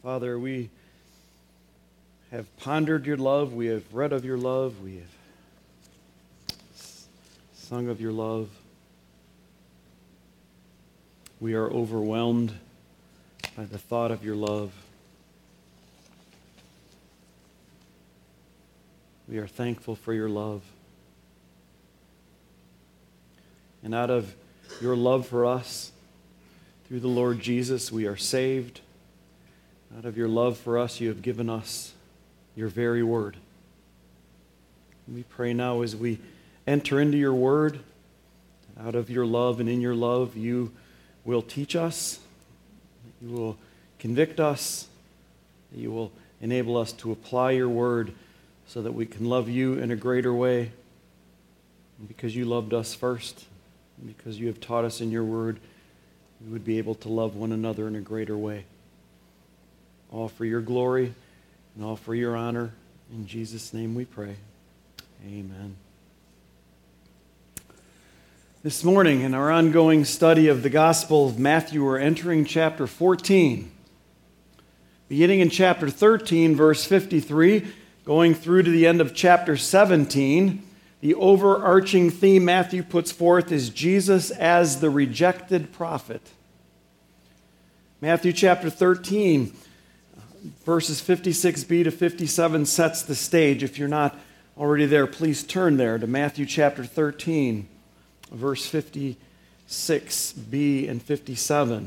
Father, we have pondered your love, we have read of your love, we have sung of your love. We are overwhelmed by the thought of your love. We are thankful for your love. And out of your love for us, through the Lord Jesus, we are saved. Out of your love for us, you have given us your very word. We pray now as we enter into your word, out of your love and in your love, you will teach us, you will convict us, you will enable us to apply your word so that we can love you in a greater way. And because you loved us first, and because you have taught us in your word, we would be able to love one another in a greater way. All for your glory and all for your honor. In Jesus' name we pray. Amen. This morning, in our ongoing study of the Gospel of Matthew, we're entering chapter 14. Beginning in chapter 13, verse 53, going through to the end of chapter 17, the overarching theme Matthew puts forth is Jesus as the rejected prophet. Matthew chapter 13, verses 56b to 57 sets the stage. If you're not already there, please turn there to Matthew chapter 13, verse 56b and 57.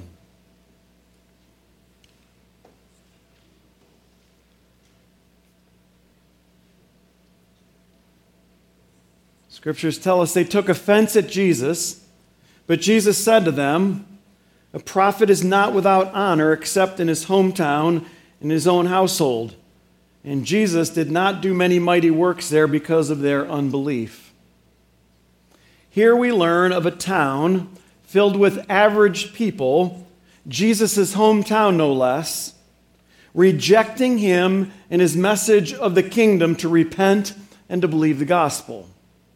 Scriptures tell us they took offense at Jesus, but Jesus said to them, "A prophet is not without honor except in his hometown, in his own household." And Jesus did not do many mighty works there because of their unbelief. Here we learn of a town filled with average people, Jesus' hometown no less, rejecting him and his message of the kingdom to repent and to believe the gospel.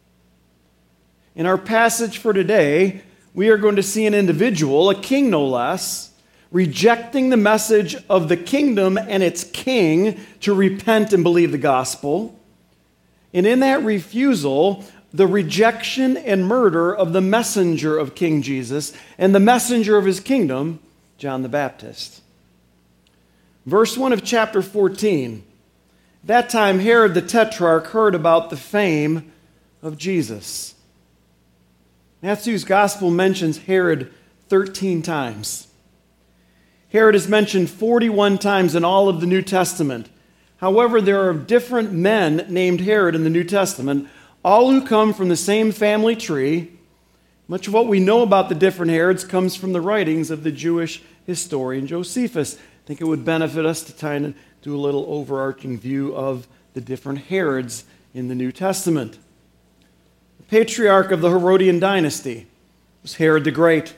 In our passage for today, we are going to see an individual, a king no less, rejecting the message of the kingdom and its king to repent and believe the gospel. And in that refusal, the rejection and murder of the messenger of King Jesus and the messenger of his kingdom, John the Baptist. Verse 1 of chapter 14. That time Herod the Tetrarch heard about the fame of Jesus. Matthew's gospel mentions Herod 13 times. Herod is mentioned 41 times in all of the New Testament. However, there are different men named Herod in the New Testament, all who come from the same family tree. Much of what we know about the different Herods comes from the writings of the Jewish historian Josephus. I think it would benefit us to try and do a little overarching view of the different Herods in the New Testament. Patriarch of the Herodian dynasty was Herod the Great.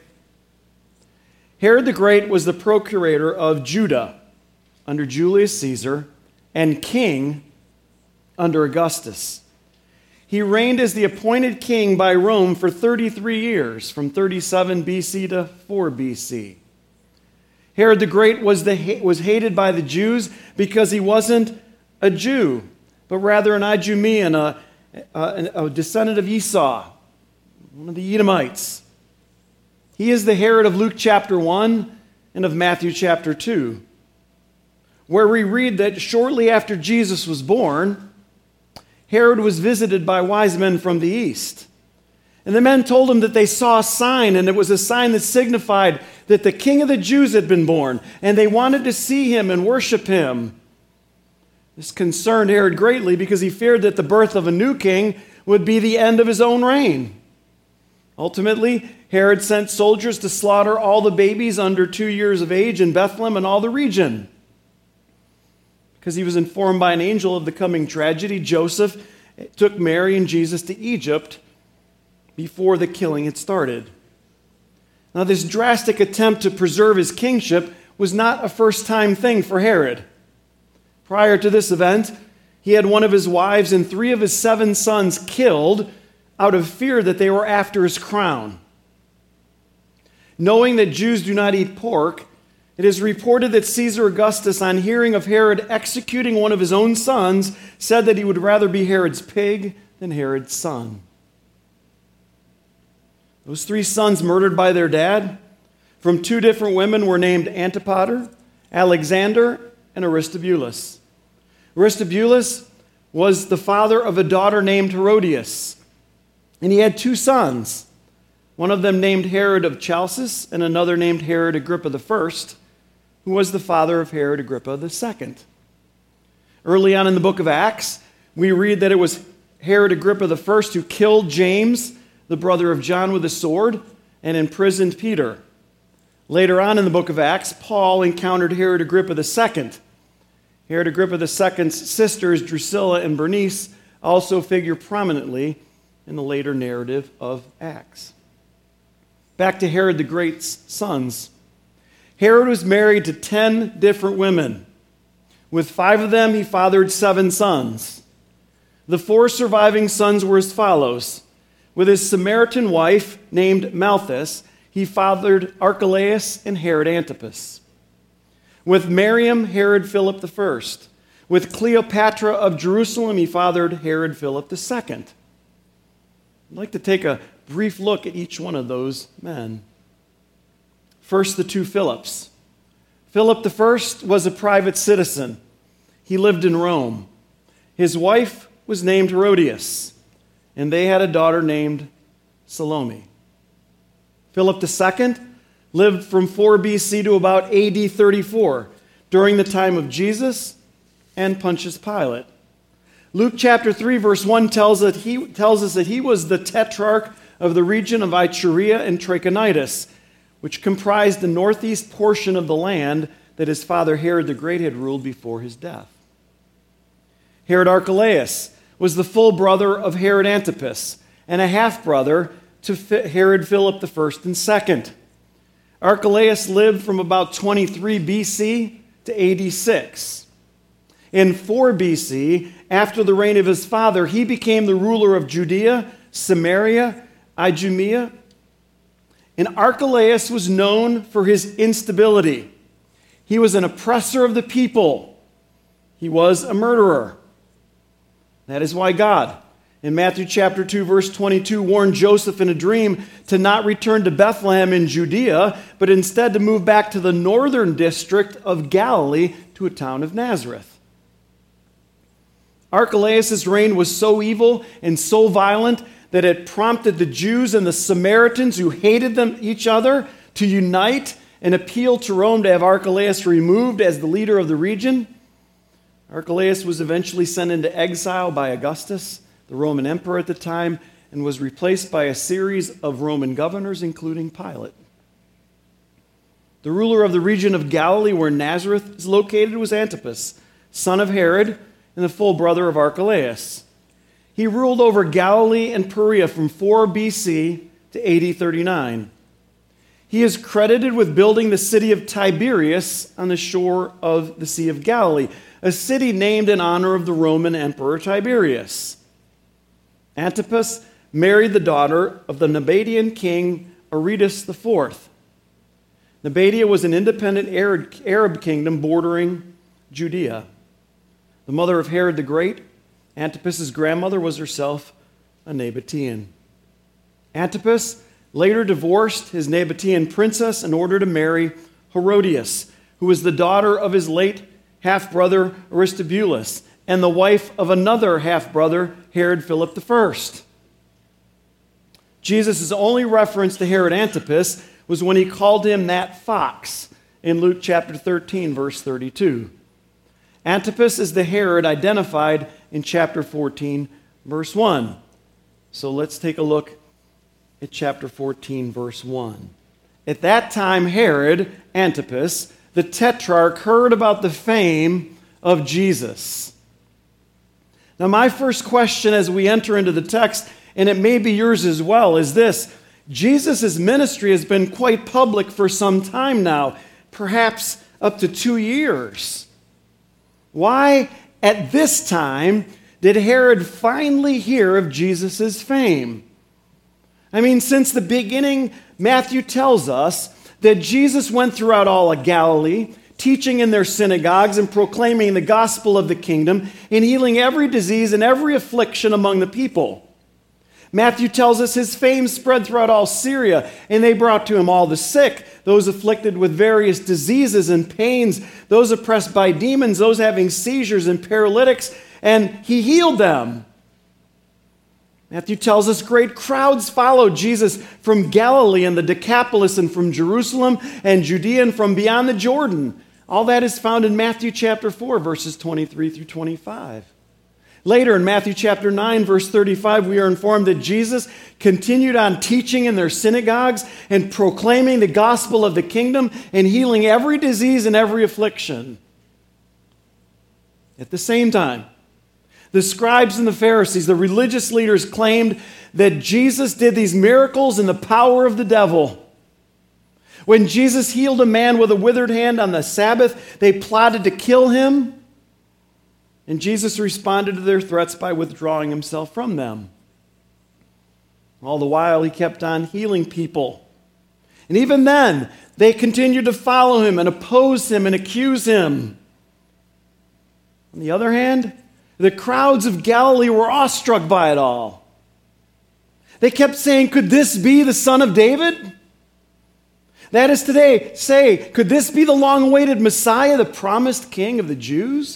Herod the Great was the procurator of Judah under Julius Caesar and king under Augustus. He reigned as the appointed king by Rome for 33 years, from 37 BC to 4 BC. Herod the Great was hated by the Jews because he wasn't a Jew, but rather an Idumean, a descendant of Esau, one of the Edomites. He is the Herod of Luke chapter 1 and of Matthew chapter 2, where we read that shortly after Jesus was born, Herod was visited by wise men from the east. And the men told him that they saw a sign, and it was a sign that signified that the King of the Jews had been born, and they wanted to see him and worship him. This concerned Herod greatly because he feared that the birth of a new king would be the end of his own reign. Ultimately, Herod sent soldiers to slaughter all the babies under 2 years of age in Bethlehem and all the region. Because he was informed by an angel of the coming tragedy, Joseph took Mary and Jesus to Egypt before the killing had started. Now, this drastic attempt to preserve his kingship was not a first-time thing for Herod. Prior to this event, he had one of his wives and 3 of his 7 sons killed out of fear that they were after his crown. Knowing that Jews do not eat pork, It is reported that Caesar Augustus, on hearing of Herod executing one of his own sons, said that he would rather be Herod's pig than Herod's son. Those 3 sons murdered by their dad from 2 different women were named Antipater, Alexander, and Aristobulus. Aristobulus was the father of a daughter named Herodias, and he had 2 sons, one of them named Herod of Chalcis and another named Herod Agrippa I, who was the father of Herod Agrippa II. Early on in the book of Acts, we read that it was Herod Agrippa I who killed James, the brother of John, with a sword and imprisoned Peter. Later on in the book of Acts, Paul encountered Herod Agrippa II. Herod Agrippa II's sisters, Drusilla and Bernice, also figure prominently in the later narrative of Acts. Back to Herod the Great's sons. Herod was married to 10 different women. With 5 of them, he fathered 7 sons. The 4 surviving sons were as follows. With his Samaritan wife, named Malthus, he fathered Archelaus and Herod Antipas. With Miriam, Herod Philip I. With Cleopatra of Jerusalem, he fathered Herod Philip II. I'd like to take a brief look at each one of those men. First, the 2 Philips. Philip I was a private citizen. He lived in Rome. His wife was named Herodias, and they had a daughter named Salome. Philip II lived from 4 BC to about AD 34, during the time of Jesus and Pontius Pilate. Luke chapter 3, verse 1 tells us that he was the tetrarch of the region of Iturea and Trachonitis, which comprised the northeast portion of the land that his father Herod the Great had ruled before his death. Herod Archelaus was the full brother of Herod Antipas and a half-brother to Herod Philip I and II. Archelaus lived from about 23 BC to AD 6. In 4 BC, after the reign of his father, he became the ruler of Judea, Samaria, Idumea. And Archelaus was known for his instability. He was an oppressor of the people. He was a murderer. That is why God, in Matthew chapter 2, verse 22, warned Joseph in a dream to not return to Bethlehem in Judea, but instead to move back to the northern district of Galilee to a town of Nazareth. Archelaus' reign was so evil and so violent that it prompted the Jews and the Samaritans, who hated each other, to unite and appeal to Rome to have Archelaus removed as the leader of the region. Archelaus was eventually sent into exile by Augustus, the Roman emperor at the time, and was replaced by a series of Roman governors, including Pilate. The ruler of the region of Galilee, where Nazareth is located, was Antipas, son of Herod and the full brother of Archelaus. He ruled over Galilee and Perea from 4 BC to AD 39. He is credited with building the city of Tiberias on the shore of the Sea of Galilee, a city named in honor of the Roman Emperor Tiberius. Antipas married the daughter of the Nabatean king Aretas IV. Nabatea was an independent Arab kingdom bordering Judea. The mother of Herod the Great, Antipas' grandmother, was herself a Nabatean. Antipas later divorced his Nabatean princess in order to marry Herodias, who was the daughter of his late half-brother Aristobulus and the wife of another half-brother, Herod Philip I. Jesus' only reference to Herod Antipas was when he called him that fox in Luke chapter 13, verse 32. Antipas is the Herod identified in chapter 14, verse 1. So let's take a look at chapter 14, verse 1. At that time, Herod Antipas, the tetrarch, heard about the fame of Jesus. Now, my first question as we enter into the text, and it may be yours as well, is this: Jesus' ministry has been quite public for some time now, perhaps up to 2 years. Why, at this time, did Herod finally hear of Jesus' fame? I mean, since the beginning, Matthew tells us that Jesus went throughout all of Galilee, teaching in their synagogues and proclaiming the gospel of the kingdom and healing every disease and every affliction among the people. Matthew tells us his fame spread throughout all Syria, and they brought to him all the sick, those afflicted with various diseases and pains, those oppressed by demons, those having seizures and paralytics, and he healed them. Matthew tells us great crowds followed Jesus from Galilee and the Decapolis and from Jerusalem and Judea and from beyond the Jordan. All that is found in Matthew chapter 4, verses 23 through 25. Later in Matthew chapter 9, verse 35, we are informed that Jesus continued on teaching in their synagogues and proclaiming the gospel of the kingdom and healing every disease and every affliction. At the same time, the scribes and the Pharisees, the religious leaders, claimed that Jesus did these miracles in the power of the devil. When Jesus healed a man with a withered hand on the Sabbath, they plotted to kill him. And Jesus responded to their threats by withdrawing himself from them. All the while, he kept on healing people. And even then, they continued to follow him and oppose him and accuse him. On the other hand, the crowds of Galilee were awestruck by it all. They kept saying, "Could this be the Son of David?" That is today, say, "Could this be the long-awaited Messiah, the promised King of the Jews?"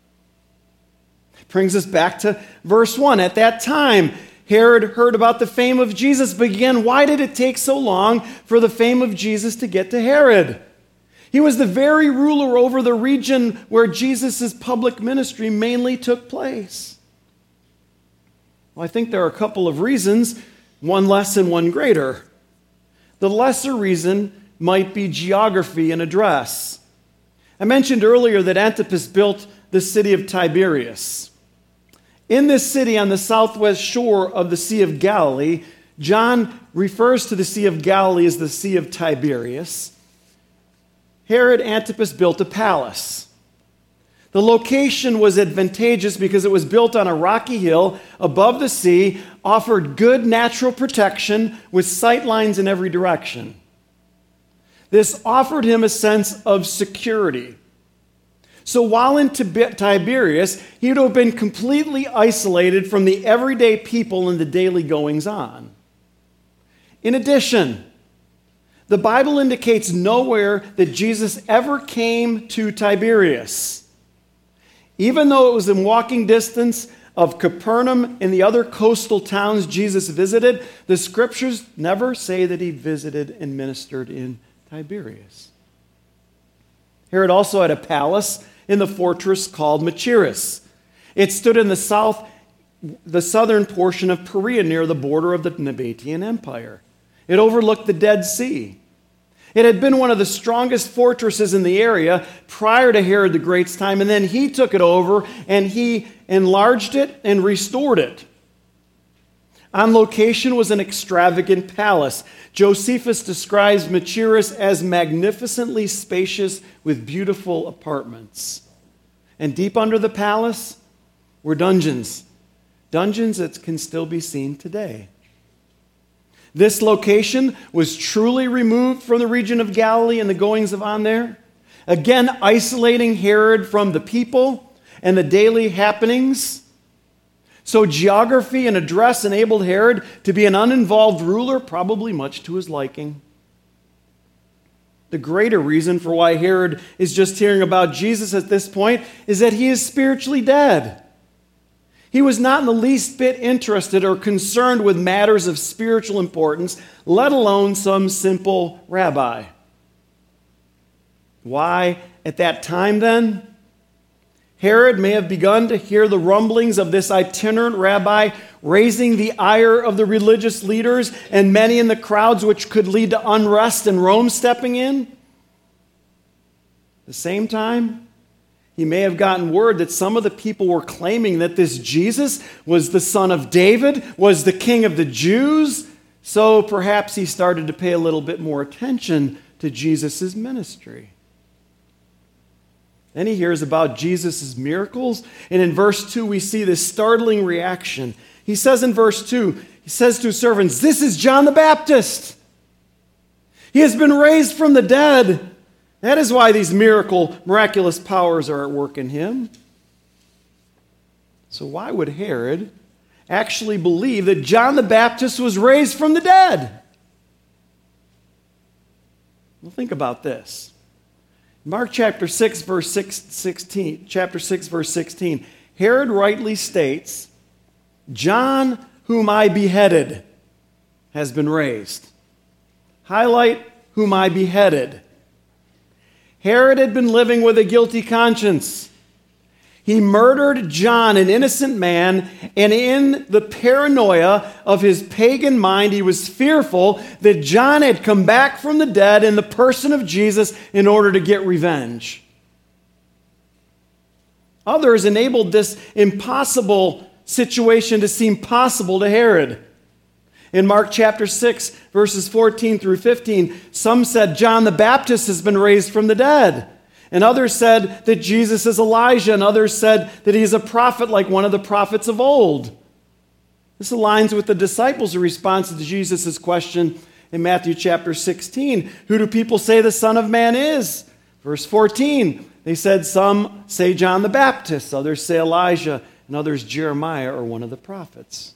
Brings us back to verse 1. At that time, Herod heard about the fame of Jesus, but again, why did it take so long for the fame of Jesus to get to Herod? He was the very ruler over the region where Jesus' public ministry mainly took place. Well, I think there are a couple of reasons, one less and one greater. The lesser reason might be geography and address. I mentioned earlier that Antipas built the city of Tiberias. In this city on the southwest shore of the Sea of Galilee, John refers to the Sea of Galilee as the Sea of Tiberias. Herod Antipas built a palace. The location was advantageous because it was built on a rocky hill above the sea, offered good natural protection with sight lines in every direction. This offered him a sense of security. So while in Tiberias, he would have been completely isolated from the everyday people and the daily goings-on. In addition, the Bible indicates nowhere that Jesus ever came to Tiberias. Even though it was in walking distance of Capernaum and the other coastal towns Jesus visited, the scriptures never say that he visited and ministered in Tiberias. Herod also had a palace in the fortress called Machaerus. It stood in the southern portion of Perea near the border of the Nabatean Empire. It overlooked the Dead Sea. It had been one of the strongest fortresses in the area prior to Herod the Great's time, and then he took it over and he enlarged it and restored it. On location was an extravagant palace. Josephus describes Machaerus as magnificently spacious with beautiful apartments. And deep under the palace were dungeons. Dungeons that can still be seen today. This location was truly removed from the region of Galilee and the goings on there, again isolating Herod from the people and the daily happenings. So geography and address enabled Herod to be an uninvolved ruler, probably much to his liking. The greater reason for why Herod is just hearing about Jesus at this point is that he is spiritually dead. He was not in the least bit interested or concerned with matters of spiritual importance, let alone some simple rabbi. Why at that time then? Herod may have begun to hear the rumblings of this itinerant rabbi raising the ire of the religious leaders and many in the crowds, which could lead to unrest and Rome stepping in. At the same time, he may have gotten word that some of the people were claiming that this Jesus was the son of David, was the king of the Jews, so perhaps he started to pay a little bit more attention to Jesus' ministry. Then he hears about Jesus' miracles, and in verse 2 we see this startling reaction. He says in verse 2, he says to his servants, "This is John the Baptist." He has been raised from the dead. That is why these miraculous powers are at work in him. So why would Herod actually believe that John the Baptist was raised from the dead? Well, think about this. Mark chapter 6, verse 16, Herod rightly states, John, whom I beheaded, has been raised. Highlight, whom I beheaded. Herod had been living with a guilty conscience. He murdered John, an innocent man, and in the paranoia of his pagan mind, he was fearful that John had come back from the dead in the person of Jesus in order to get revenge. Others enabled this impossible situation to seem possible to Herod. In Mark chapter 6, verses 14 through 15, some said John the Baptist has been raised from the dead. And others said that Jesus is Elijah, and others said that he is a prophet like one of the prophets of old. This aligns with the disciples' response to Jesus' question in Matthew chapter 16. Who do people say the Son of Man is? Verse 14, they said some say John the Baptist, others say Elijah, and others Jeremiah or one of the prophets.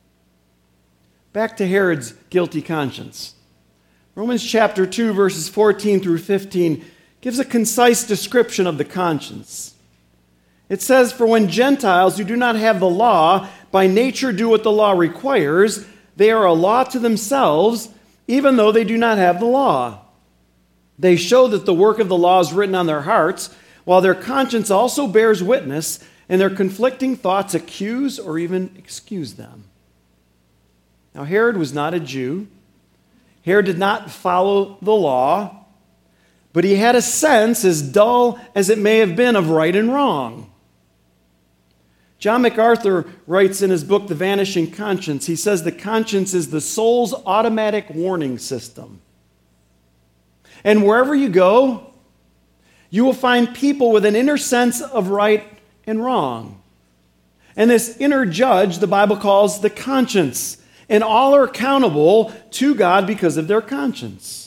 Back to Herod's guilty conscience. Romans chapter 2, verses 14 through 15 gives a concise description of the conscience. It says, For when Gentiles who do not have the law by nature do what the law requires, they are a law to themselves, even though they do not have the law. They show that the work of the law is written on their hearts, while their conscience also bears witness, and their conflicting thoughts accuse or even excuse them. Now, Herod was not a Jew. Herod did not follow the law. But he had a sense, as dull as it may have been, of right and wrong. John MacArthur writes in his book, The Vanishing Conscience, he says the conscience is the soul's automatic warning system. And wherever you go, you will find people with an inner sense of right and wrong. And this inner judge, the Bible calls the conscience. And all are accountable to God because of their conscience.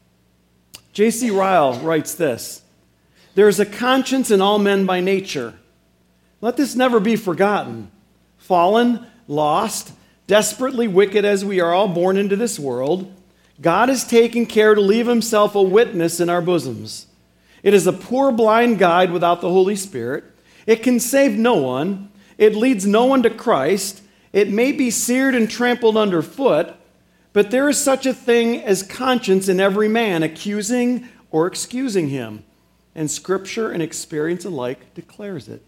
J.C. Ryle writes this, There is a conscience in all men by nature. Let this never be forgotten. Fallen, lost, desperately wicked as we are all born into this world, God has taken care to leave himself a witness in our bosoms. It is a poor blind guide without the Holy Spirit. It can save no one. It leads no one to Christ. It may be seared and trampled underfoot, but there is such a thing as conscience in every man, accusing or excusing him. And Scripture and experience alike declares it.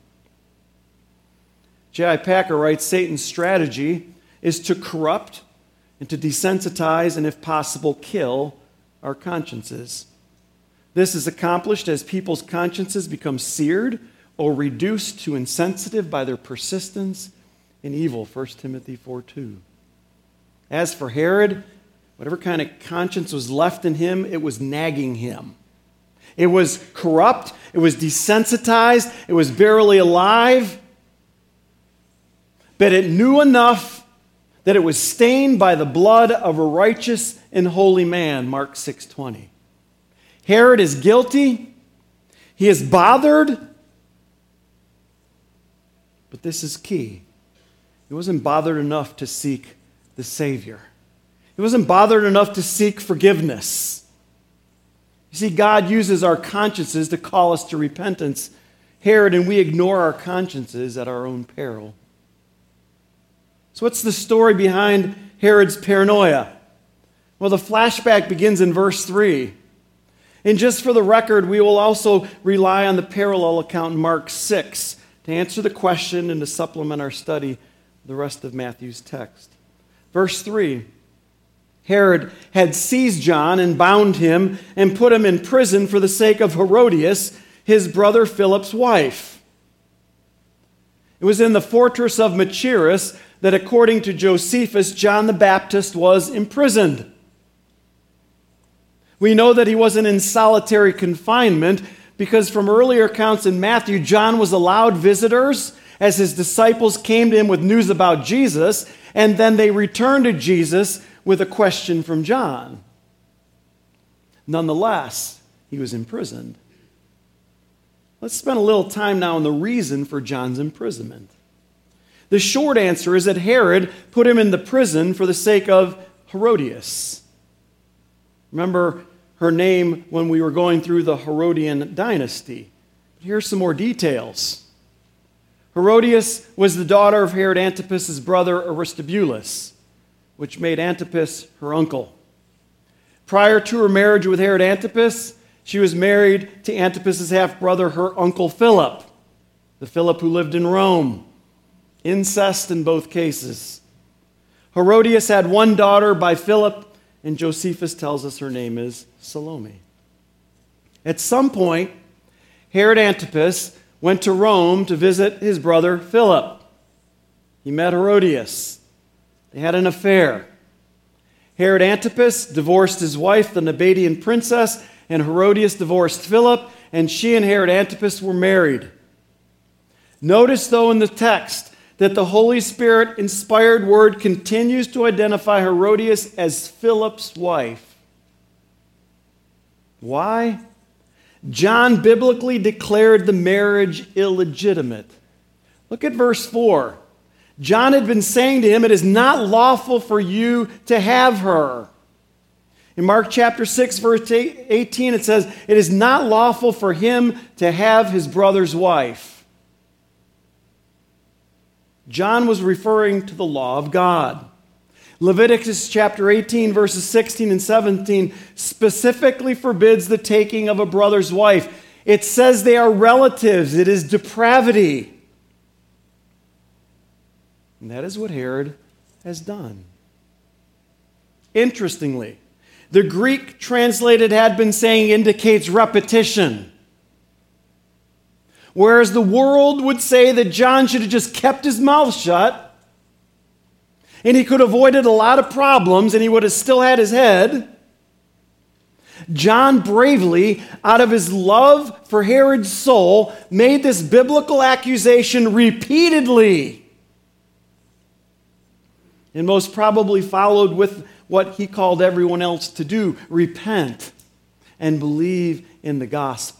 J.I. Packer writes, Satan's strategy is to corrupt and to desensitize and, if possible, kill our consciences. This is accomplished as people's consciences become seared or reduced to insensitive by their persistence in evil, 1 Timothy 4:2. As for Herod, whatever kind of conscience was left in him, it was nagging him. It was corrupt, it was desensitized, it was barely alive, but it knew enough that it was stained by the blood of a righteous and holy man, Mark 6:20. Herod is guilty, he is bothered, but this is key. He wasn't bothered enough to seek the Savior. He wasn't bothered enough to seek forgiveness. You see, God uses our consciences to call us to repentance. Herod and we ignore our consciences at our own peril. So what's the story behind Herod's paranoia? Well, the flashback begins in verse 3. And just for the record, we will also rely on the parallel account in Mark 6 to answer the question and to supplement our study the rest of Matthew's text. Verse 3, Herod had seized John and bound him and put him in prison for the sake of Herodias, his brother Philip's wife. It was in the fortress of Machaerus that, according to Josephus, John the Baptist was imprisoned. We know that he wasn't in solitary confinement because from earlier accounts in Matthew, John was allowed visitors as his disciples came to him with news about Jesus, and then they returned to Jesus with a question from John. Nonetheless, he was imprisoned. Let's spend a little time now on the reason for John's imprisonment. The short answer is that Herod put him in the prison for the sake of Herodias. Remember her name when we were going through the Herodian dynasty. Here's some more details. Herodias was the daughter of Herod Antipas's brother Aristobulus, which made Antipas her uncle. Prior to her marriage with Herod Antipas, she was married to Antipas's half-brother, her uncle Philip, the Philip who lived in Rome. Incest in both cases. Herodias had one daughter by Philip, and Josephus tells us her name is Salome. At some point, Herod Antipas went to Rome to visit his brother Philip. He met Herodias. They had an affair. Herod Antipas divorced his wife, the Nabatean princess, and Herodias divorced Philip, and she and Herod Antipas were married. Notice, though, in the text that the Holy Spirit-inspired word continues to identify Herodias as Philip's wife. Why? John biblically declared the marriage illegitimate. Look at verse 4. John had been saying to him, "It is not lawful for you to have her." In Mark chapter 6, verse 18, it says, "It is not lawful for him to have his brother's wife." John was referring to the law of God. Leviticus chapter 18, verses 16 and 17 specifically forbids the taking of a brother's wife. It says they are relatives. It is depravity. And that is what Herod has done. Interestingly, the Greek translated "had been saying" indicates repetition. Whereas the world would say that John should have just kept his mouth shut, and he could have avoided a lot of problems, and he would have still had his head, John bravely, out of his love for Herod's soul, made this biblical accusation repeatedly, and most probably followed with what he called everyone else to do: repent and believe in the gospel.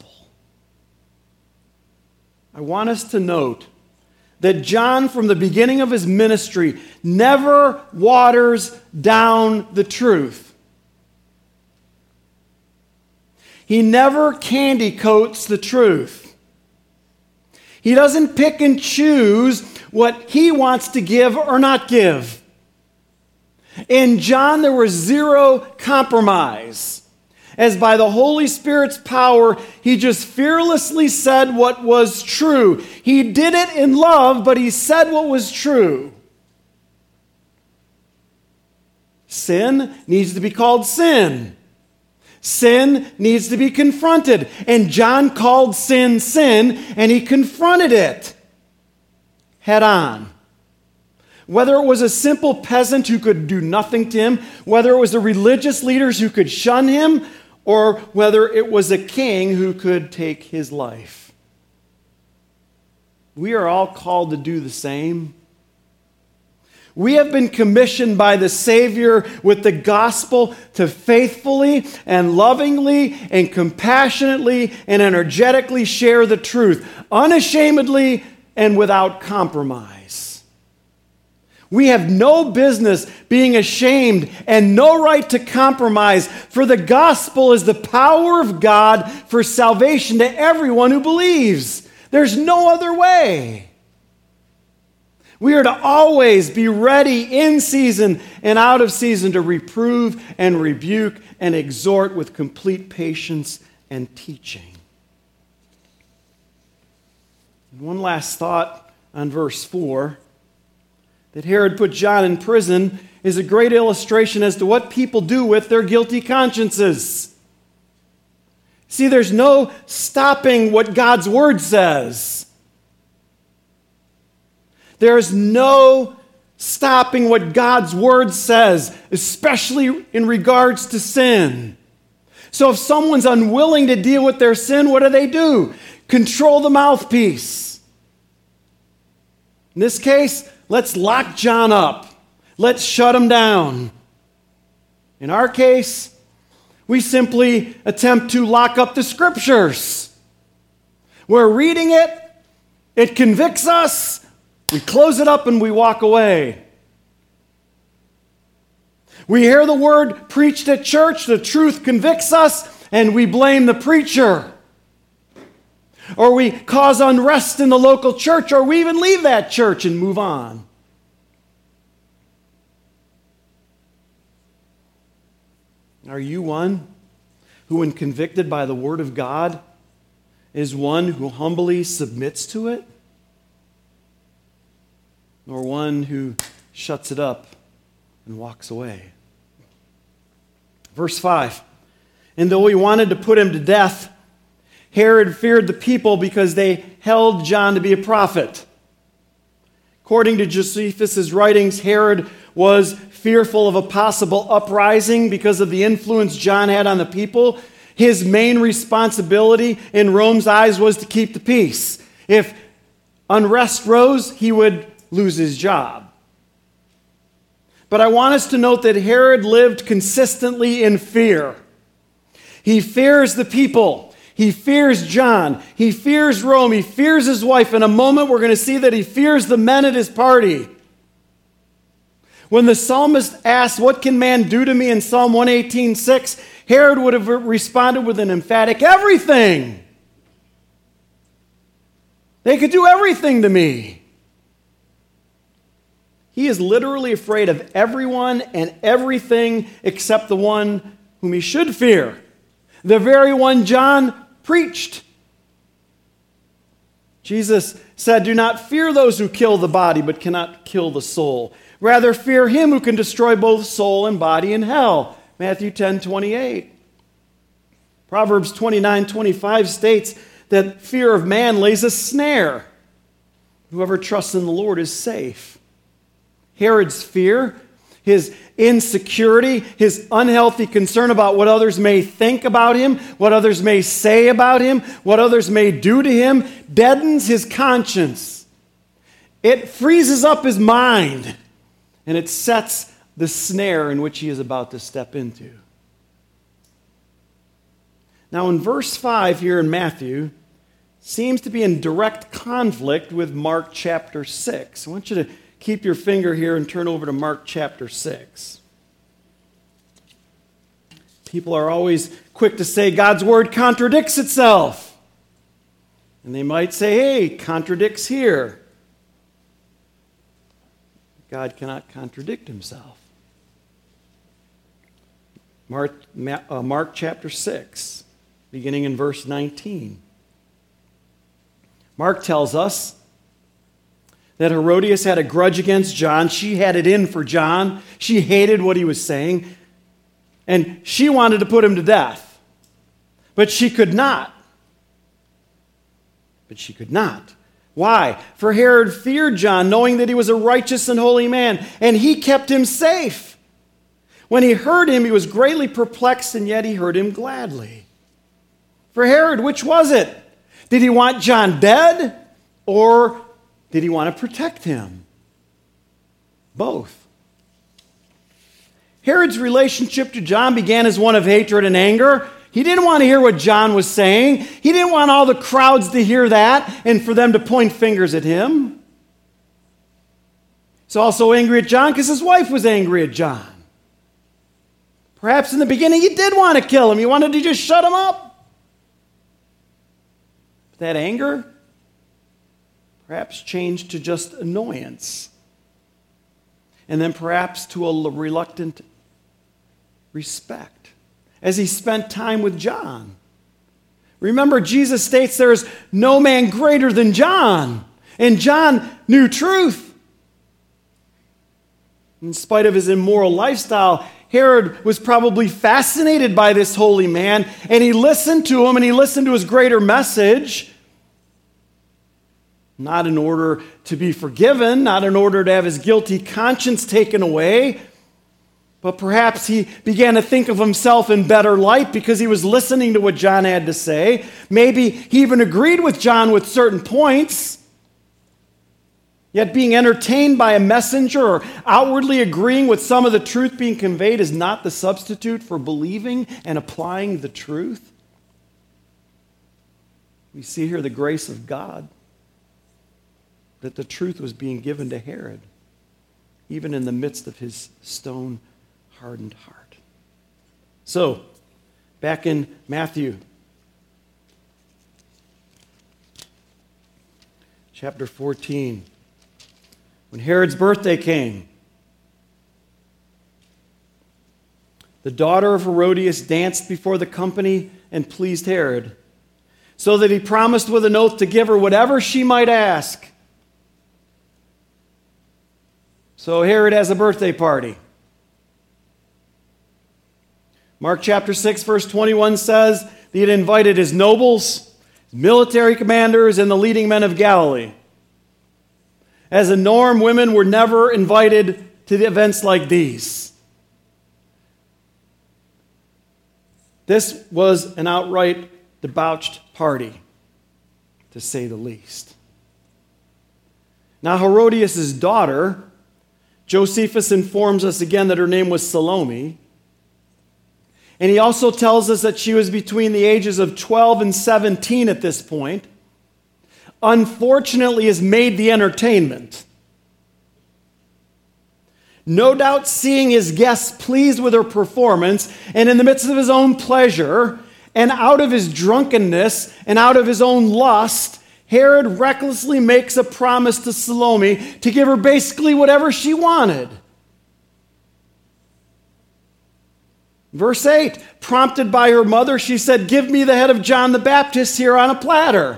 I want us to note that John, from the beginning of his ministry, never waters down the truth. He never candy coats the truth. He doesn't pick and choose what he wants to give or not give. In John, there was zero compromise, as by the Holy Spirit's power, he just fearlessly said what was true. He did it in love, but he said what was true. Sin needs to be called sin. Sin needs to be confronted. And John called sin, sin, and he confronted it head on. Whether it was a simple peasant who could do nothing to him, whether it was the religious leaders who could shun him, or whether it was a king who could take his life. We are all called to do the same. We have been commissioned by the Savior with the gospel to faithfully and lovingly and compassionately and energetically share the truth, unashamedly and without compromise. We have no business being ashamed and no right to compromise, for the gospel is the power of God for salvation to everyone who believes. There's no other way. We are to always be ready in season and out of season to reprove and rebuke and exhort with complete patience and teaching. And one last thought on verse 4. That Herod put John in prison is a great illustration as to what people do with their guilty consciences. See, there's no stopping what God's word says. There's no stopping what God's word says, especially in regards to sin. So if someone's unwilling to deal with their sin, what do? Control the mouthpiece. In this case, let's lock John up. Let's shut him down. In our case, We simply attempt to lock up the Scriptures. We're reading it, it convicts us, we close it up and we walk away. We hear the word preached at church, the truth convicts us, and we blame the preacher. Or we cause unrest in the local church, or we even leave that church and move on. Are you one who, when convicted by the Word of God, is one who humbly submits to it? Or one who shuts it up and walks away? Verse 5, and though he wanted to put him to death, Herod feared the people because they held John to be a prophet. According to Josephus' writings, Herod was fearful of a possible uprising because of the influence John had on the people. His main responsibility in Rome's eyes was to keep the peace. If unrest rose, he would lose his job. But I want us to note that Herod lived consistently in fear. He fears the people. He fears John. He fears Rome. He fears his wife. In a moment, we're going to see that he fears the men at his party. When the psalmist asked, "What can man do to me?" in Psalm 118:6, Herod would have responded with an emphatic, "Everything. They could do everything to me." He is literally afraid of everyone and everything except the one whom he should fear, the very one John preached. Jesus said, "Do not fear those who kill the body but cannot kill the soul. Rather fear him who can destroy both soul and body in hell." Matthew 10:28. Proverbs 29:25 states that fear of man lays a snare. Whoever trusts in the Lord is safe. Herod's fear, his insecurity, his unhealthy concern about what others may think about him, what others may say about him, what others may do to him, deadens his conscience. It freezes up his mind, and it sets the snare in which he is about to step into. Now, in verse 5 here in Matthew, seems to be in direct conflict with Mark chapter 6. I want you to keep your finger here and turn over to Mark chapter 6. People are always quick to say God's word contradicts itself. And they might say, "Hey, contradicts here." God cannot contradict himself. Mark chapter 6, beginning in verse 19. Mark tells us that Herodias had a grudge against John. She had it in for John. She hated what he was saying. And she wanted to put him to death. But she could not. Why? For Herod feared John, knowing that he was a righteous and holy man, and he kept him safe. When he heard him, he was greatly perplexed, and yet he heard him gladly. For Herod, which was it? Did he want John dead, or did he want to protect him? Both. Herod's relationship to John began as one of hatred and anger. He didn't want to hear what John was saying. He didn't want all the crowds to hear that and for them to point fingers at him. He's also angry at John because his wife was angry at John. Perhaps in the beginning he did want to kill him. He wanted to just shut him up. But that anger perhaps changed to just annoyance. And then perhaps to a reluctant respect as he spent time with John. Remember, Jesus states there is no man greater than John. And John knew truth. In spite of his immoral lifestyle, Herod was probably fascinated by this holy man, and he listened to him, and he listened to his greater message. Not in order to be forgiven, not in order to have his guilty conscience taken away, but perhaps he began to think of himself in better light because he was listening to what John had to say. Maybe he even agreed with John with certain points. Yet being entertained by a messenger or outwardly agreeing with some of the truth being conveyed is not the substitute for believing and applying the truth. We see here the grace of God, that the truth was being given to Herod, even in the midst of his stone-hardened heart. So, back in Matthew chapter 14, when Herod's birthday came, the daughter of Herodias danced before the company and pleased Herod, so that he promised with an oath to give her whatever she might ask. So Herod has a birthday party. Mark chapter 6, verse 21 says that he had invited his nobles, military commanders, and the leading men of Galilee. As a norm, women were never invited to the events like these. This was an outright debauched party, to say the least. Now, Herodias' daughter, Josephus informs us again that her name was Salome. And he also tells us that she was between the ages of 12 and 17 at this point. Unfortunately, has made the entertainment. No doubt seeing his guests pleased with her performance, and in the midst of his own pleasure, and out of his drunkenness, and out of his own lust, Herod recklessly makes a promise to Salome to give her basically whatever she wanted. Verse 8, prompted by her mother, she said, "Give me the head of John the Baptist here on a platter."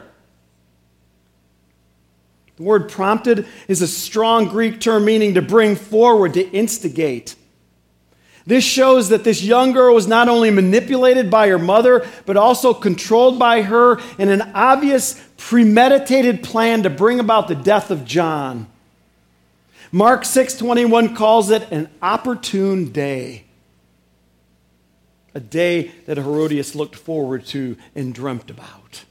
The word prompted is a strong Greek term meaning to bring forward, to instigate. This shows that this young girl was not only manipulated by her mother, but also controlled by her in an obvious, premeditated plan to bring about the death of John. Mark 6:21 calls it an opportune day. A day that Herodias looked forward to and dreamt about.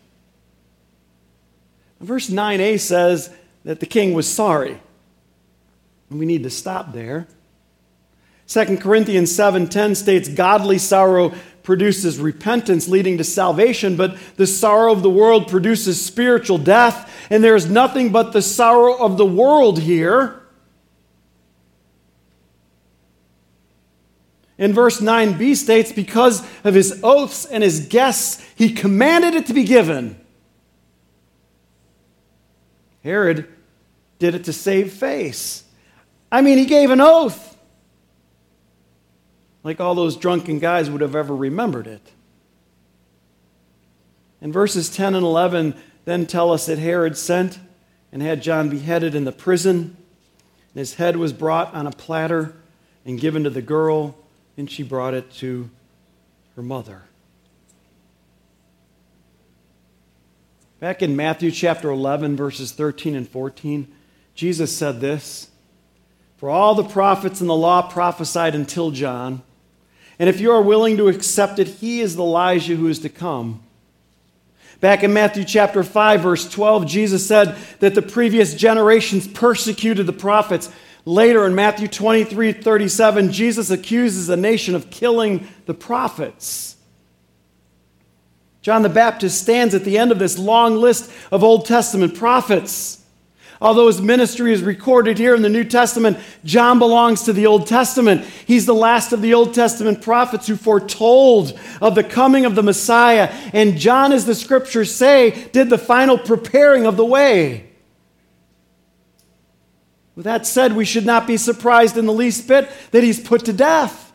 Verse 9a says that the king was sorry. And we need to stop there. 2 Corinthians 7:10 states, "Godly sorrow produces repentance leading to salvation, but the sorrow of the world produces spiritual death." And there is nothing but the sorrow of the world here. And verse 9b states, "Because of his oaths and his guests, he commanded it to be given." Herod did it to save face. I mean, he gave an oath. Like all those drunken guys would have ever remembered it. And verses 10 and 11 then tell us that Herod sent and had John beheaded in the prison. And his head was brought on a platter and given to the girl, and she brought it to her mother. Back in Matthew chapter 11, verses 13 and 14, Jesus said this, "For all the prophets and the law prophesied until John. And if you are willing to accept it, he is the Elijah who is to come." Back in Matthew chapter 5, verse 12, Jesus said that the previous generations persecuted the prophets. Later in Matthew 23:37, Jesus accuses the nation of killing the prophets. John the Baptist stands at the end of this long list of Old Testament prophets. Although his ministry is recorded here in the New Testament, John belongs to the Old Testament. He's the last of the Old Testament prophets who foretold of the coming of the Messiah. And John, as the scriptures say, did the final preparing of the way. With that said, we should not be surprised in the least bit that he's put to death.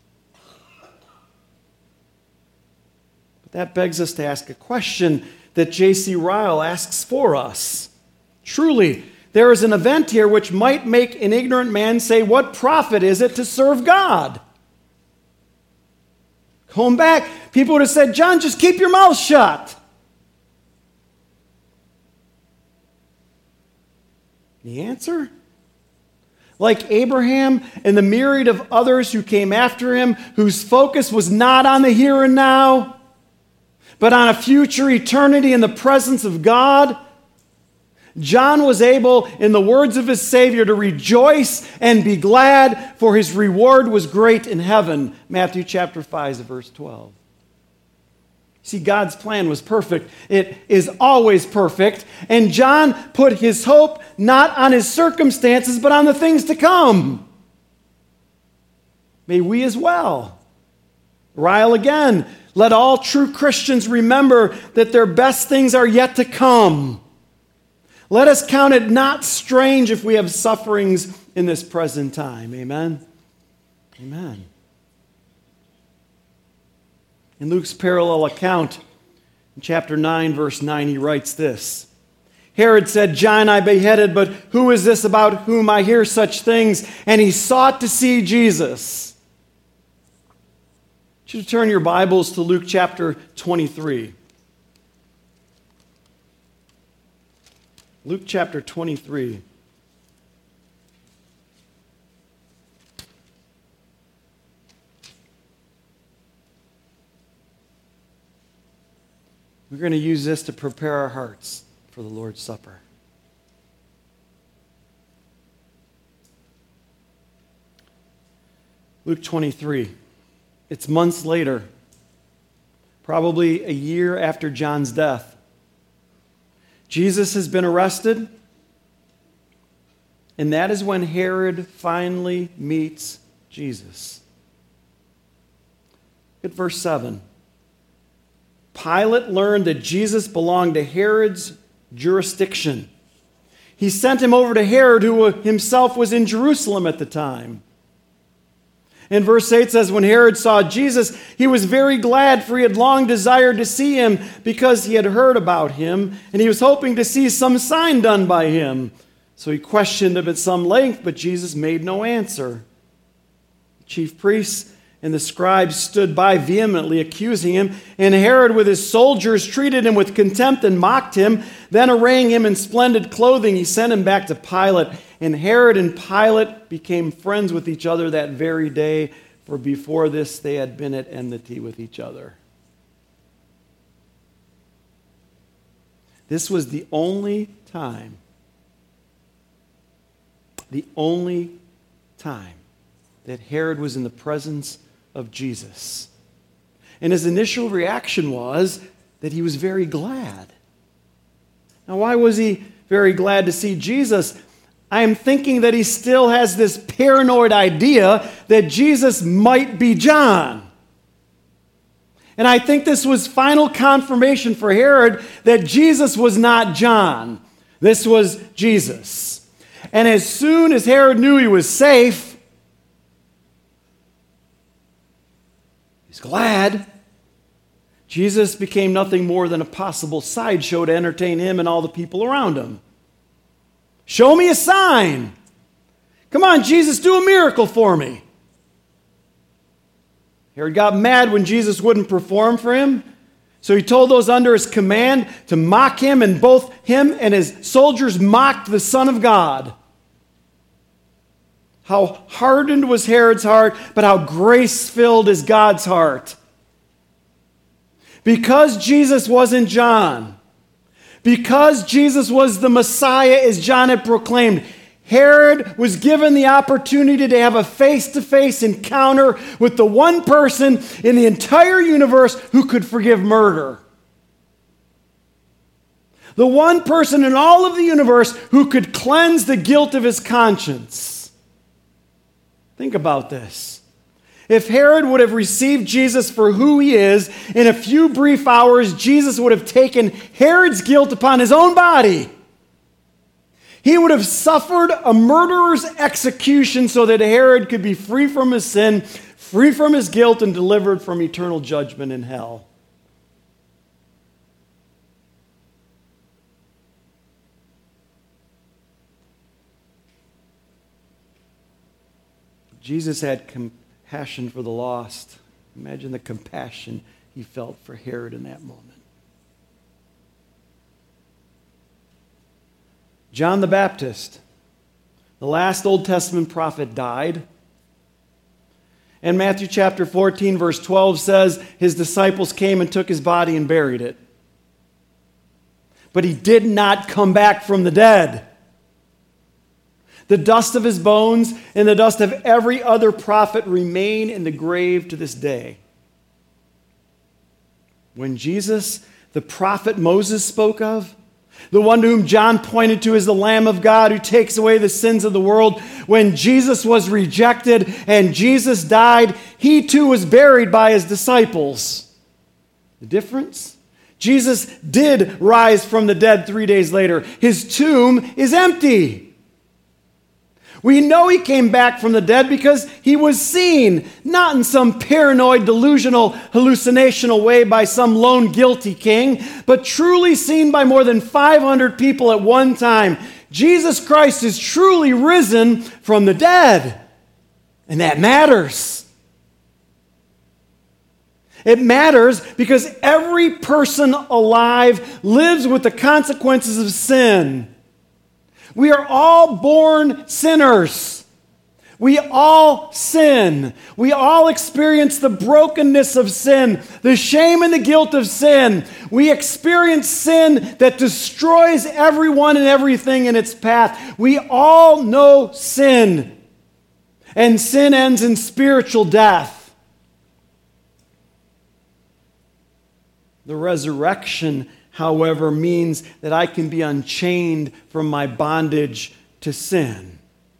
But that begs us to ask a question that J.C. Ryle asks for us. Truly, there is an event here which might make an ignorant man say, "What profit is it to serve God?" Going back, people would have said, "John, just keep your mouth shut." The answer? Like Abraham and the myriad of others who came after him, whose focus was not on the here and now, but on a future eternity in the presence of God, John was able, in the words of his Savior, to rejoice and be glad, for his reward was great in heaven. Matthew chapter 5, verse 12. See, God's plan was perfect. It is always perfect. And John put his hope not on his circumstances, but on the things to come. May we as well. Ryle again. Let all true Christians remember that their best things are yet to come. Let us count it not strange if we have sufferings in this present time. Amen? Amen. In Luke's parallel account, in chapter 9, verse 9, he writes this. Herod said, John I beheaded, but who is this about whom I hear such things? And he sought to see Jesus. I want you to turn your Bibles to Luke chapter 23. Luke chapter 23. We're going to use this to prepare our hearts for the Lord's Supper. Luke 23. It's months later, probably a year after John's death. Jesus has been arrested, and that is when Herod finally meets Jesus. Look at verse 7. Pilate learned that Jesus belonged to Herod's jurisdiction. He sent him over to Herod, who himself was in Jerusalem at the time. And verse 8 says, when Herod saw Jesus, he was very glad, for he had long desired to see him because he had heard about him, and he was hoping to see some sign done by him. So he questioned him at some length, but Jesus made no answer. The chief priests and the scribes stood by vehemently accusing him, and Herod with his soldiers treated him with contempt and mocked him. Then arraying him in splendid clothing, he sent him back to Pilate. And Herod and Pilate became friends with each other that very day, for before this they had been at enmity with each other. This was the only time that Herod was in the presence of Jesus. And his initial reaction was that he was very glad. Now, why was he very glad to see Jesus? I am thinking that he still has this paranoid idea that Jesus might be John. And I think this was final confirmation for Herod that Jesus was not John. This was Jesus. And as soon as Herod knew he was safe, he's glad. Jesus became nothing more than a possible sideshow to entertain him and all the people around him. Show me a sign. Come on, Jesus, do a miracle for me. Herod got mad when Jesus wouldn't perform for him. So he told those under his command to mock him, and both him and his soldiers mocked the Son of God. How hardened was Herod's heart, but how grace-filled is God's heart. Because Jesus wasn't John, because Jesus was the Messiah as John had proclaimed, Herod was given the opportunity to have a face-to-face encounter with the one person in the entire universe who could forgive murder. The one person in all of the universe who could cleanse the guilt of his conscience. Think about this. If Herod would have received Jesus for who he is, in a few brief hours, Jesus would have taken Herod's guilt upon his own body. He would have suffered a murderer's execution so that Herod could be free from his sin, free from his guilt, and delivered from eternal judgment in hell. Jesus had compassion for the lost. Imagine the compassion he felt for Herod in that moment. John the Baptist, the last Old Testament prophet, died. And Matthew chapter 14, verse 12 says, his disciples came and took his body and buried it. but he did not come back from the dead. The dust of his bones and the dust of every other prophet remain in the grave to this day. When Jesus, the prophet Moses spoke of, the one to whom John pointed to as the Lamb of God who takes away the sins of the world, when Jesus was rejected and Jesus died, he too was buried by his disciples. The difference? Jesus did rise from the dead 3 days later. His tomb is empty. We know he came back from the dead because he was seen, not in some paranoid, delusional, hallucinational way by some lone guilty king, but truly seen by more than 500 people at one time. Jesus Christ is truly risen from the dead. And that matters. It matters because every person alive lives with the consequences of sin. We are all born sinners. We all sin. We all experience the brokenness of sin, the shame and the guilt of sin. We experience sin that destroys everyone and everything in its path. We all know sin. And sin ends in spiritual death. The resurrection, however, means that I can be unchained from my bondage to sin.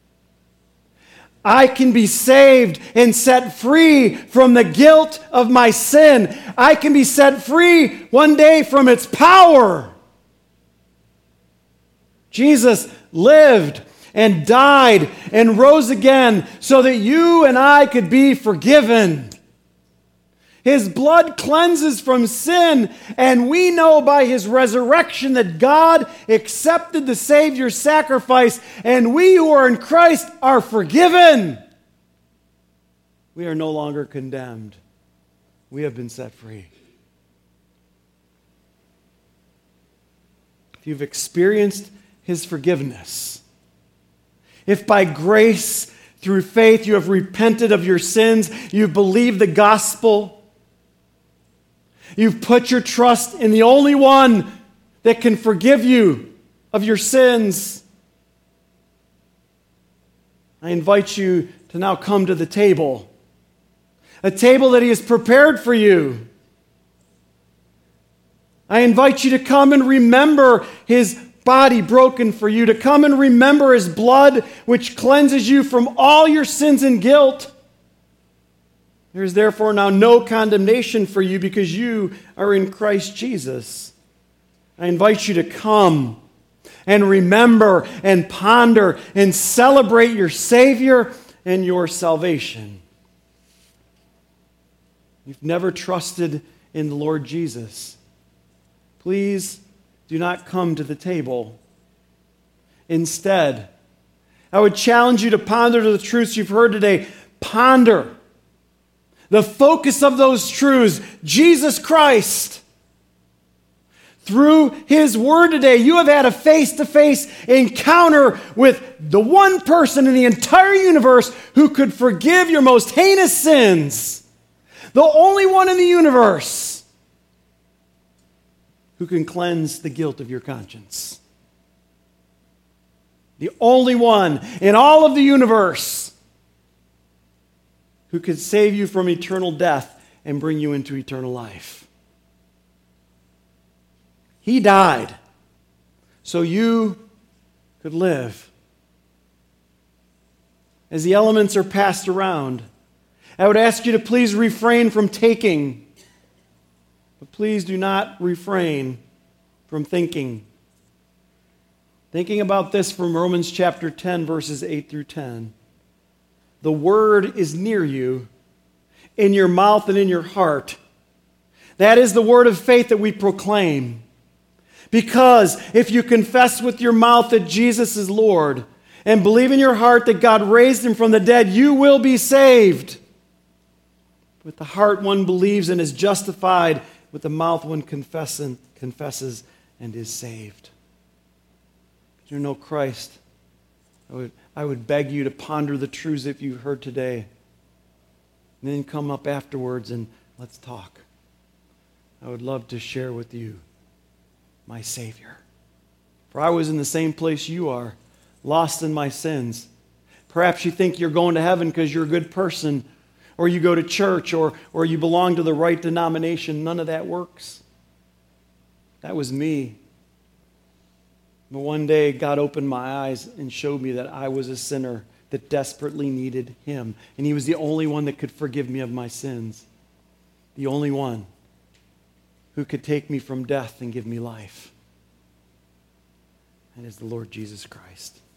I can be saved and set free from the guilt of my sin. I can be set free one day from its power. Jesus lived and died and rose again so that you and I could be forgiven. His blood cleanses from sin, and we know by his resurrection that God accepted the Savior's sacrifice, and we who are in Christ are forgiven. We are no longer condemned. We have been set free. If you've experienced his forgiveness, if by grace, through faith, you have repented of your sins, you've believed the gospel, you've put your trust in the only one that can forgive you of your sins, I invite you to now come to the table. A table that he has prepared for you. I invite you to come and remember his body broken for you, to come and remember his blood which cleanses you from all your sins and guilt. There is therefore now no condemnation for you because you are in Christ Jesus. I invite you to come and remember and ponder and celebrate your Savior and your salvation. You've never trusted in the Lord Jesus. Please do not come to the table. Instead, I would challenge you to ponder the truths you've heard today. Ponder the focus of those truths, Jesus Christ. Through his word today, you have had a face-to-face encounter with the one person in the entire universe who could forgive your most heinous sins. The only one in the universe who can cleanse the guilt of your conscience. The only one in all of the universe who could save you from eternal death and bring you into eternal life. He died so you could live. As the elements are passed around, I would ask you to please refrain from taking, but please do not refrain from thinking. Thinking about this from Romans chapter 10, verses 8 through 10. The word is near you, in your mouth and in your heart. That is the word of faith that we proclaim. Because if you confess with your mouth that Jesus is Lord and believe in your heart that God raised him from the dead, you will be saved. With the heart one believes and is justified. With the mouth one confesses and is saved. If you know Christ, I would beg you to ponder the truths that you heard today. And then come up afterwards and let's talk. I would love to share with you my Savior. For I was in the same place you are, lost in my sins. Perhaps you think you're going to heaven because you're a good person, or you go to church, or you belong to the right denomination. None of that works. That was me. But one day, God opened my eyes and showed me that I was a sinner that desperately needed Him. And He was the only one that could forgive me of my sins. The only one who could take me from death and give me life. And is the Lord Jesus Christ.